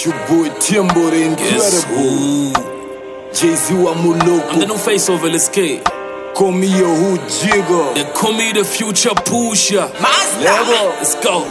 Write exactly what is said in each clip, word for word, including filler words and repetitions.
It's your boy Timbo, the incredible Jay-Z wa Muloko. I'm the new face of L S K. Call me your hood jigger. They call me the future pusher. Level. Let's go.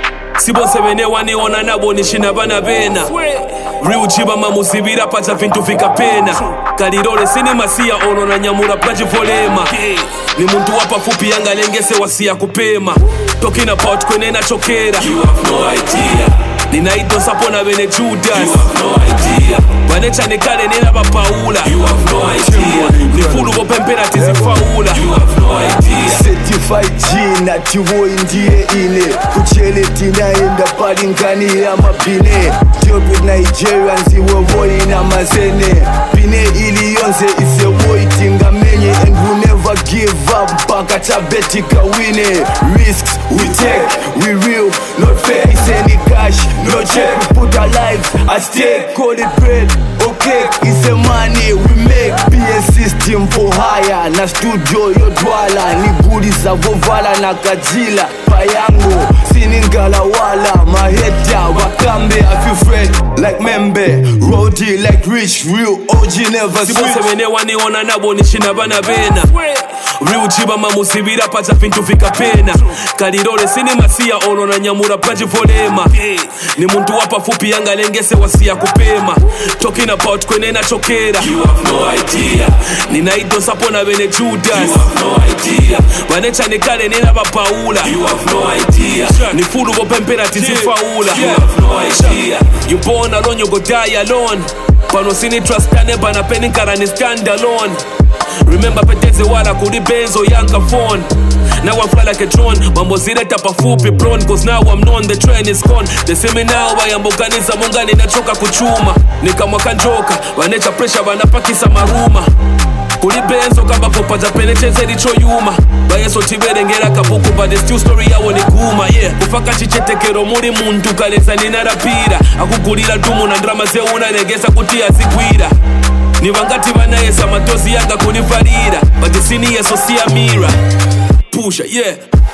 Sibose bene wani ona nabo nishina bana bena. Real chiba mamusibira pacha vintu vika pena. Kalirole sinema siya ono na nyamura plaji volema. Ni muntu wapa fupi yanga lengese wasia kupema. Talking about kwenye na chokera. You have no idea. Ninaido sapona bene Judas. You have no idea. Banecha nekale nena bapaula. You have no idea. Nifulu bo pempera tizi faula. You have no idea. Certified G na tivo indie ine. Kuchele tina enda palinkani ya mapine. Job with Nigerians iwe boy na mazene. Pine ili yonze ise boy tinga menye. And we never give up mpaka tabeti kawine. Risks we take, we real, not fake. It's any cash, no check. We put our lives at stake. Call it bread, okay. It's the money we make. P S system for hire. Na studio yo dwala. Ni gudi za vovala na kajila. Payango, siningala wala. Maheta, wakambe, I feel friend like membe. Roadie like rich, real O G never switch. Sibose bene wani ona nabo nishina bana bena. Real chiba mamusibira pacha vintu vika pena. Kalirole sinema siya ono na nyamura plaji volema. Ni muntu wapa fupi yanga lengese wasia kupema. Talking about kwenye na chokera. You have no idea. Ninaido sapona bene Judas. You have no idea. Banecha nekale nena bapaula. You have no idea. Nifulu bo pempera tizi faula. You have no idea. You born alone, you go die alone. Pano sini trust kane bana peni karani stand alone. Remember peteze wala kuri benzo yanka phone. Now I fly like a drone. Mambo zile tapa fupi prone. Cause now I'm known, the train is gone. They say me now I am organiza mungani na choka kuchuma. Nika mwaka njoka, wanecha pressure wanapakisa maruma. Kuri benzo kamba popaja penecheze licho yuma. Baye so tibere ngera kabuku but the still story yawo ni kuma. Yeah, kufaka chichetekero muri muntu kalesa nina rapira. Akugulira dumu na drama ze una negesa kutia sigwira. Ni wangati banayesa matozi yanga kunifarira. But the sini yeso siya mira. Pusha, yeah.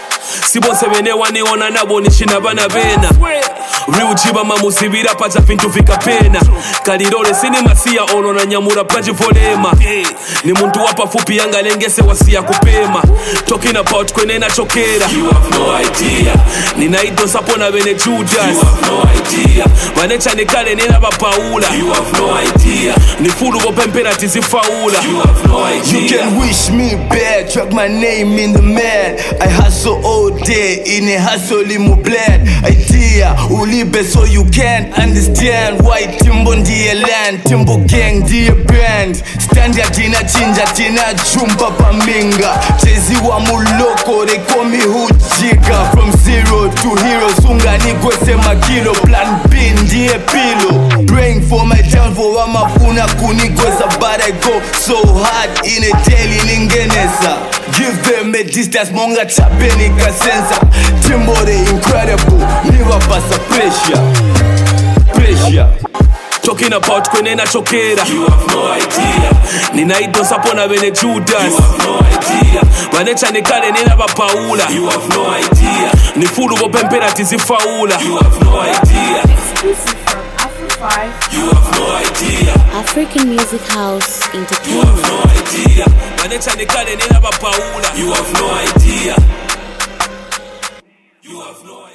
Sibose bene wani ona nabo nishina bana bena. Real chiba mamusibira pacha vintu vika pena. Kalirole sinema siya ono na nyamura plaji volema. Ni muntu wapa fupi yanga lengese wasia kupema. Talking about kwenye na chokera. You have no idea. Ninaido sapona bene Judas. You have no idea. Banecha nekale nena bapaula. You have no idea. Nifulu bo pempera tizi faula. You have no idea. You can wish me bad, track my name in the man. I hustle all day, in a hustle limo blend. Idea, ulibe so you can understand why Timbo ndiye land, Timbo gang ndiye brand. Standard tina chinja tina chumba paminga. Jay-Z wa Muloko, they call me hood jigger. From zero to hero, sunga ni kwese makilo. Plan B ndiye pilo. Praying for my downfall, wamafuna kunikweza. But I go so hard in a daily ningenesa. Give them a distance, monga chapeni kasensa. Timbo the incredible, niwa pasa pressure. Pressure. Talking about kwenye na chokera. You have no idea. Ninaido sapona bene Judas. You have no idea. Banecha nekale nena bapaula. You have no idea. Nifulu bo pempera tizi faula. You have no idea. Exclusive from Afro five. You have no idea. African Music House Entertainment. You have no idea. Banecha nekale nena bapaula. You have no idea. You have no idea.